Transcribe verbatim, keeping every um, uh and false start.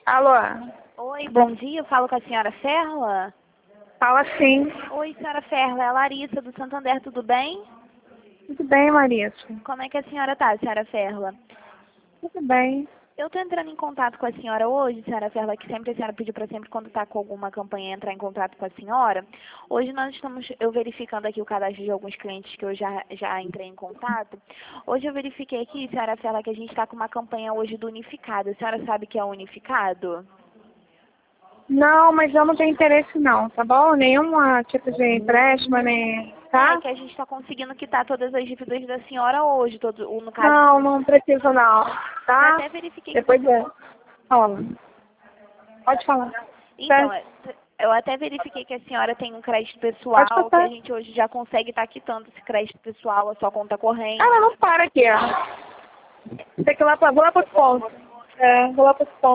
Alô? Oi, bom dia. Eu falo com a senhora Ferla? Fala sim. Oi, senhora Ferla. É a Larissa do Santander, tudo bem? Tudo bem, Marissa? Como é que a senhora tá, senhora Ferla? Tudo bem. Eu tô entrando em contato com a senhora hoje, senhora Ferla, que sempre a senhora pediu para sempre quando tá com alguma campanha entrar em contato com a senhora. Hoje nós estamos, eu verificando aqui o cadastro de alguns clientes que eu já, já entrei em contato. Hoje eu verifiquei aqui, senhora Ferla, que a gente está com uma campanha hoje do Unificado. A senhora sabe que é o Unificado? Não, mas eu não tenho interesse não, tá bom? Nenhuma tipo de empréstimo, nem... É, Tá? que a gente está conseguindo quitar todas as dívidas da senhora hoje, todo, o- no caso. Não, não preciso não, Eu tá? até verifiquei que Depois você... é. Fala. Pode falar. Então, Certo. é, eu até verifiquei que a senhora tem um crédito Pode pessoal, que a passar. gente hoje já consegue estar quitando esse crédito pessoal, a sua conta corrente. Ela não para aqui, ó. Tem que ir lá pra... Vou lá pro ponto. É, vou lá pro ponto.